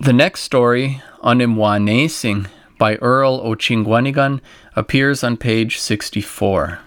The next story, Onimwanesing, by Earl Ochingwanigan, appears on page 64.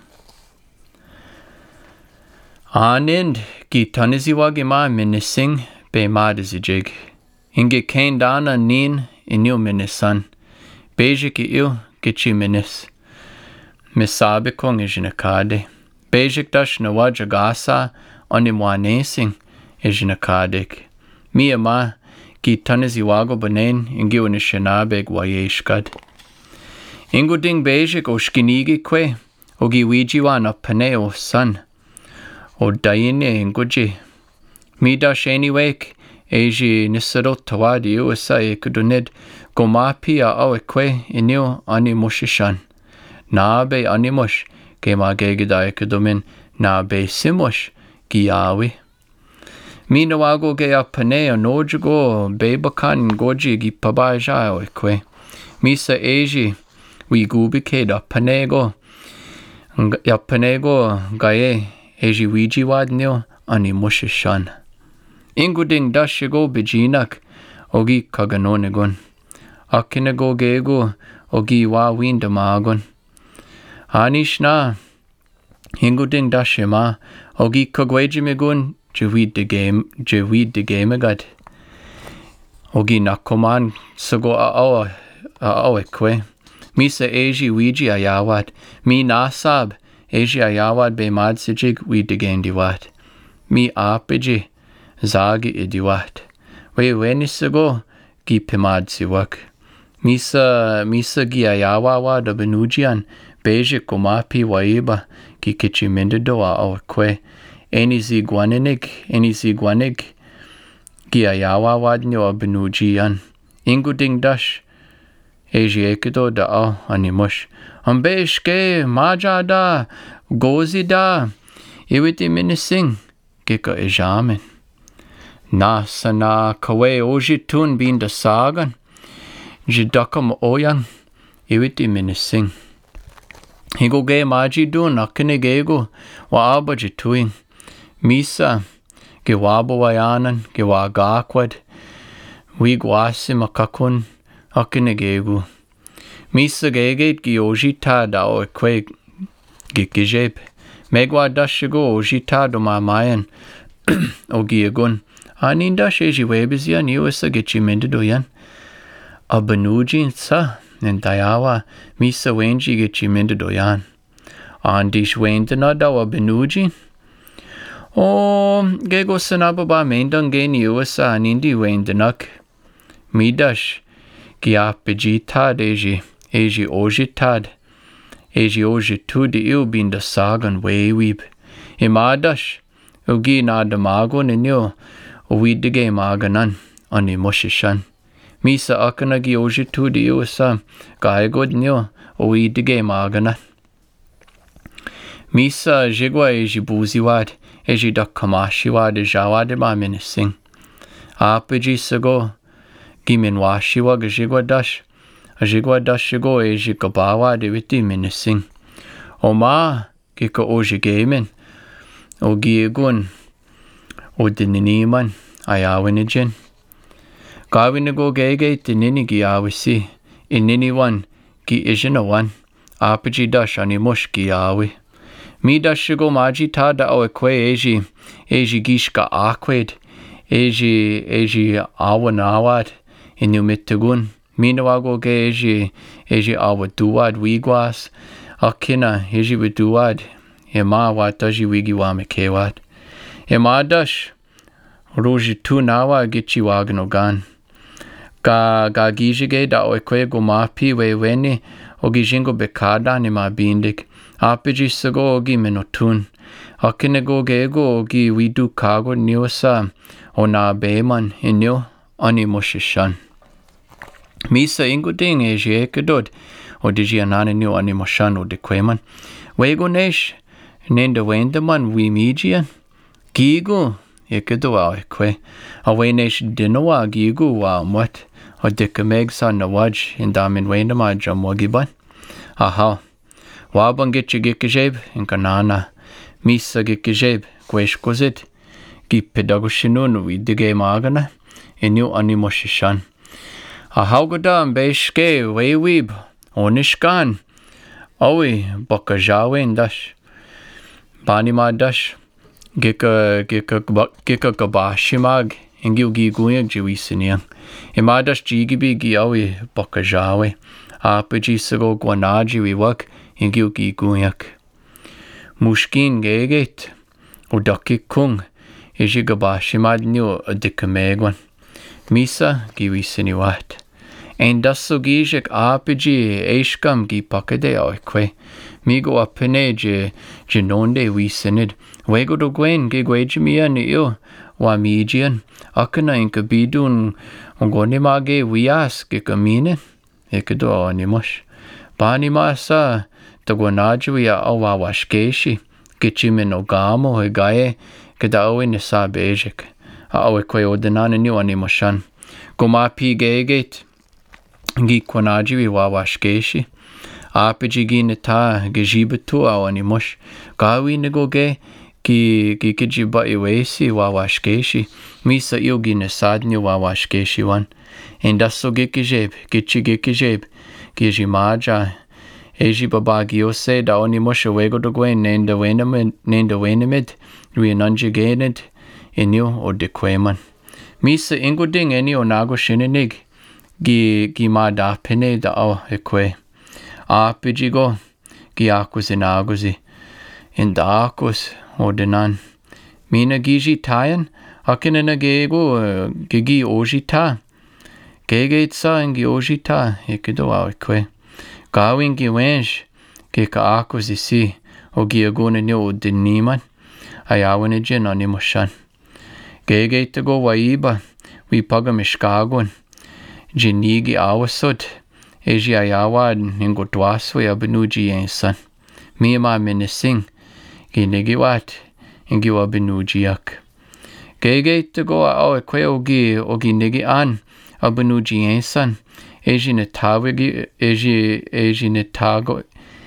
Anind gi taniziwagima minising be madizijig. Inge kain dana nin inu minisan. Bejik iu gichi minis. Misabikong ijinakade. Bejik dash nawajagasa onimwanesing ijinakadik. Miyama gi taniziwago banen ingiu nishanabeg wayeshkad. Inguding bejik o shkinigi kwe ogi wijiwan apaneo san. O daine inguji. Mida sheniwek eji nisaro tawadi usa ekudunid gomapi a awekwe inu animushishan. Nabe animush kema gegida ekudumin nabe simush giawi. Minawago ge apane nojugo bebakan goji gi pabaja awekwe. Misa eji wi gubiked apanego. Apanego gaye eji wijiwad nyo animushishan. Inguding dashigo bijinak ogi kaganonegun. Akinego gego ogi wawindamagon. Anishna inguding dashima ogi kagwejimegun jewid de gamegad. Ogi nakoman sago awekwe. Misa eji wiji ayawad. Mi nasab eji ayawad be madsijig wid de gandiwat. Mi apiji zagi idiwat. We wenisago gi pimad siwak. Misa gi ayawawa da benujian beje kumapi waiba gi kichimindido a awakwe. Eni zigwanig gi ayawawad nyo a benujian. Inguding dash eji ekido da au animush. Ambeshke maja da gozi da iwiti minising gika ejamin. Nasana kawe ojitun bin da sagan. Jidakam oyang iwiti minising. Higo ge maji dun akine gego wa aba jituing. Misa ge wabo wayanan ge wa gakwad. Wigwasi makakun akine gego. Misa geget gi ojita da o ekwe gikijeb. Megwa dashigo ojita do mamayan ogiegun. Aninda sheji webizian yuasa gichimindidoyan. Abanujin sa nentayawa misa wenji gichimindidoyan. Andish wendana da abanujin. O gego sanababa mendangen yuasa anindi wendanak. Midash giapijitad eji ojitad. Eji ojitud iu binda sagan wewib. Imadash ugi nadamago ninyo uwidige maganan animushishan. Misa akanagi ojitud iu sa gaigod nyo uwidige maganan. Misa jigwa eji buziwad eji dakamashiwad ejawad ma minising. Apiji sago giminwashiwa gajigwa dash. Ajigwa dashigo eji kabawa de witi minising. Oma gika ojigemin. Ogiegun. Odininiman ayawinijin. Gawinigo gege tinini giawisi. Ininiwan gi ijinawan. Apiji dash animush giawi. Mi dashigo maji tada awekwe eji gishka akwed. Eji awanawad inumitagun. Minawago ge eji awaduwad wigwas. Akina eji widuwad. Ema wataji wigi wamekewad. Ema dash. Roji tu nawa gichi wagnogan. Ga gijige da oekwe gomapi weweni. Ogi jingo bekada ni ma bindik. Apiji sago ogi minotun. Akinego gego ogi widu kago niwasa. Ona beman inyo animushishan. Misa inguding eji ekedod. O diji anani nyo animushan o dekweman. Wego nesh. Nenda wendaman wimijian. Gigo ekedo awekwe. Awe nesh dinowa gigo wa mwet. O dekameg sa nawaj indamin wendama jamwagiban. Aha. Wabang gitchi gikijeb inkanana. Misa gikijeb kweshkozit. Gi pedagoshinun widige magana. Inyo animushishan. A haugada an beiske weewib onishkan. Owi boka jawen dash. Bani ma dash. Gika gabashimag. Ingiu gi guyag jiwisiniang. Ima dash jigibi gi owi boka jawe. Apiji sago guanaji wiwag. Ingiu gi guyag. Mushkin geget. Udaki kung. Iji gabashimad niyo adikamegwan. Misa giwisini wat. Ein dasso gijek apiji eishkam gi pakade oikwe. Migo apene je nonde wisinid. Wego do gwen ge gwejimia ni yo. Wa mijian. Akana inka bidun ongone mage wias ge kamine. Ekado animosh. Bani masa tagwanajwi ya awa washkeshi. Gichimin ogamo hegaye. Kada awe nisa bejek. Awe kwe odanana ni animoshan. Gomapi geget. Gi kwanaji wa washkeshi. Apiji gi nita gejibetu awani mush. Gawi nigoge ki kijiba iwesi wa washkeshi. Misa iyo gi nisadni wa washkeshi wan. Indasso gikijeb, gichigikijeb. Gijimaja. Eji baba giose da oni mush wego dogwen nenda wenamid. Riananji gened. Inyo o dekweman. Misa ingoding eni onago shininig. Gi ma da pene da au ekwe. Apijigo. Gi akus inaguzi. Inda akus odenan. Mina giji tayan. Akinena gego gigi oji ta. Gege itsa ingi oji ta. Ikido au ekwe. Gawin gi wenj. Gika akus isi. O gi agone nyo odiniman. Ayawan ejin animoshan. Gege itago waiba. We pagamishkagon. Jinigi awasod. Eji ayawad ningo dwaswe abinuji yensan. Mima minising. Ginigiwat. Ingi wabinujiak. Gege itago awekwe ogi nigi an. Abinuji yensan. Eji netawigi. Eji netago.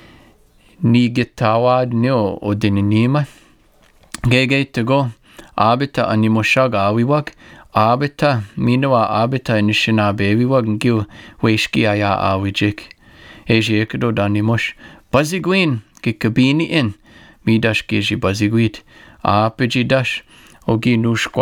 Nigitawad nyo odininima. Gege itago. Abita animoshaga awiwag. Abita, minawa abita nishina bewiwag ngiu weishki aya awijik. Eji ekado danimosh. Bazigwin, gikabini in. Midash giji bazigwit. Apiji dash. Ogi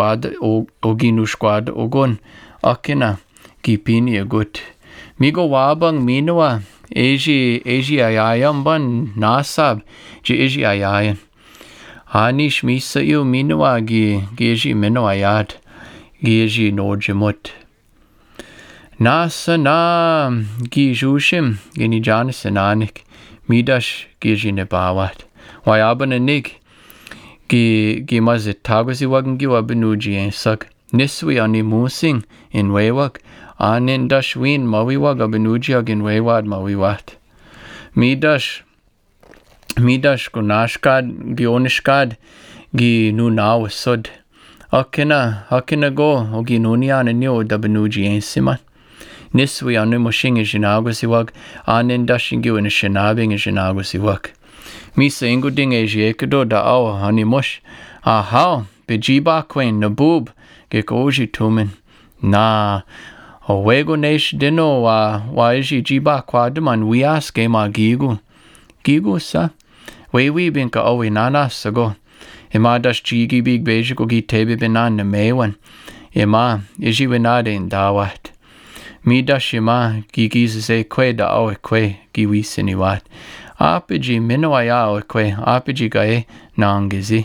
nushkwad ogon. Akina, gipini agut. Migo wabang minawa. Eji ayayam ban nasab. Eji ayayan. Hanish misa yu minawa geji minawa yad. Geji nojimut. Nasa na gijushim gini janis ananik. Midash geji nebawat. Wayabana nig. Mazit tagosi wagangi wabinuji ensak. Niswi animusing in wewak. Anin dash win mawiwag abinuji in wewad mawiwat. Midash gunashkad gionishkad gi nunaw sud. Akina go ogi nunian nyo dabinuji ensiman. Niswi animushing ijinagusiwag. Anin dashing you in shinabing ijinagusiwag. Misa inguding eji ekado da awa animush. Ahao, bejiba kwen nabub gekoji tumin. Na, owego nesh dino wa eji jiba kwadaman wias gema gigu. Gigu sa? Wewi binka owi nanas sago. Ima dash jigi big beji gogi tebe binan na mewan. Ima, eji winade in dawat. Mi dash ima gigiz se kwe da awe kwe giwisini wat. Apiji minowa ya awe kwe. Apiji gae nangizi.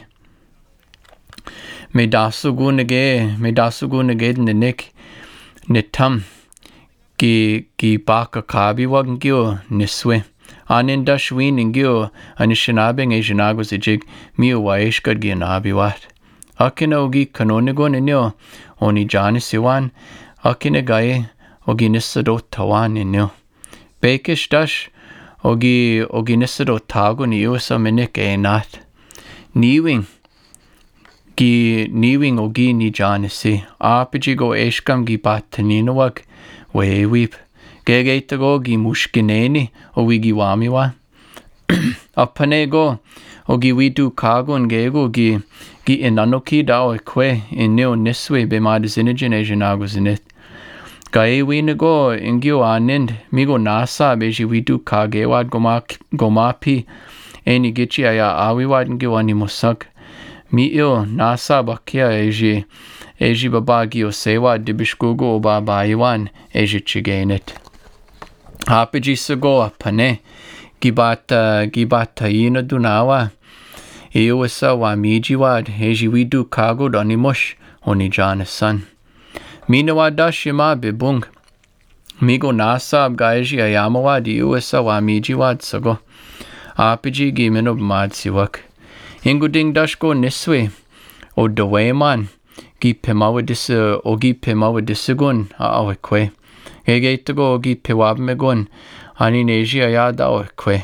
Me dasu gunage ninik. Nitam. Gi baka kabi wagngyo niswe. Anin dash win ingyo anishinabing ejinagos ejig miyo waishkad gi anabiwat. Akina ogi kanonigon inyo oni janisiwan. Akina gaye ogi nisado tawan inyo. Bekish dash ogi nisado tago niyo sa minik enat. Niwing ogi ni janisi. Apiji go eshkam gi bataninowag wewip. Gege itago gi mushkineni o wigi wamiwa. Apanego ogi widu kagon gego gi inanoki dao ekwe inyo niswe be madizinijin ejinago zinit. Gae winago ingyo anind migo nasa beji widu kagewad gomapi eni gichi aya awiwad ingyo animusak mi nasa bakia eji babagi o sewa dibishkugo oba baiwan eji chigenet. Hapeji sago pane gibata yina dunawa Eowasa wa mijiwad eji widu kago donimush oni janasan. Minawa dashima bibung. Migo nasab gaiji ayamawad Eowasa wa mijiwad sago. Apiji gimino bmadsiwak. Inguding dashko niswe o daweman gi pimawa disigun awekwe. Gegeitago ogi pewabmegun ani neji ayada awekwe.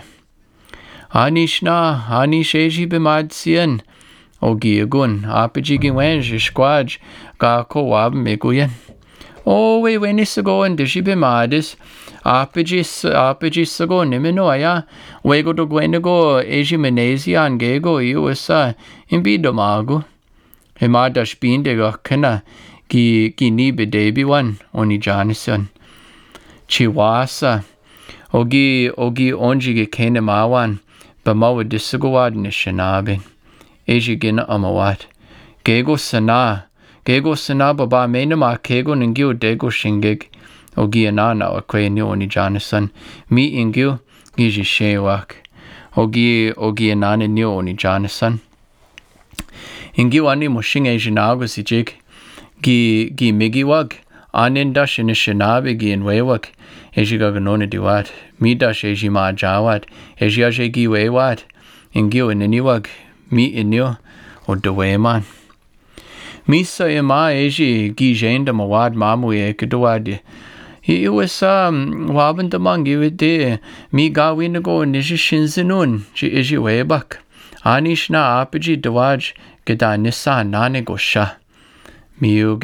Anish eji bimadzien ogi agun apiji giwenj squaj ga ko wab meguyen. We wenisago and dishi bimadis apiji sago nimino aya wego do gwenago eji menezia an gego Eowasa imbidomagu. Himadash bindega kana gi ni bedebi wan oni janisan. Chiwasa ogi onji ge kene mawan bamawa disagawad nishanabin. Eji gina amawat. Gego sana baba menama kego ningyo dego shingig. Ogi anana wakwe ni oni janisan. Mi ingyo giji shewak. Ogi anana ni oni janisan. Ingyo ani mushing eji nagu si jig. Gi migiwag. Anin dash in shanabi gi inwewak. Eji gaganone diwat. Mi dash eji majawat. Eji aje gi wewat. Ingyo ininiwag. Mi inyo o daweman. Misa ima eji gi jenda mawad mamu ekidawad. Eowasa wabandamang iwide. Mi gawinago nishi shinzinun. Eji webak. Anishna apiji dawaj. Gida nisa nanegosha. Miu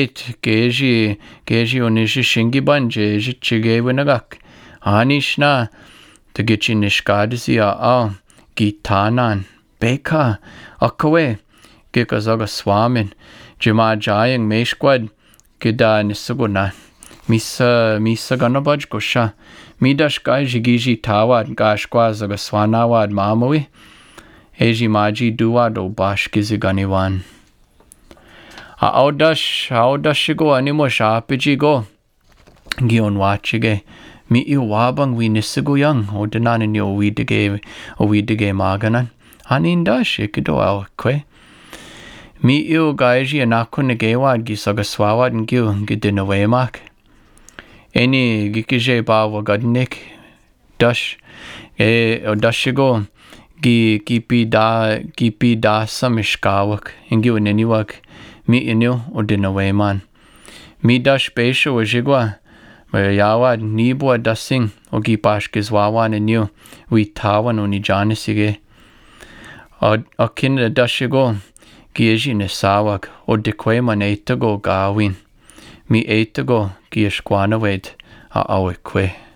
geji onishi shingiban jeji chigewinagak. Anishna tagichi nishkadisi gitanan. Beka akawe gikazaga swamin. Jima jayang meshkwad gida nisagunan. Misa ganabaj gosha. Midash gai jigiji tawad gashkwa zaga swanawad mamawi. Eji maji duwad o bash giziganiwan. Audashigo animush apijigo. Gion wachige. Mi wabang we nisigo young o dananin yo widige maganan. Anin dash ikido awkwe. Mi gaiji anakunigewad gisagaswawad ngyo gidinawemak. Eni gikije bawa gadnik. Dashigo. Gipi da samishkawak. Ingyo niniwak. Mi inyo o dinaweman. Mi dash besho o jigwa. Yawad nibwa dasing o gipash gizwawan inyo. We tawan o nijanisige. O kinda dashigo. Gieji nisawak o dikweman eitago gawin. Mi eitago gieshkwanawed awekwe.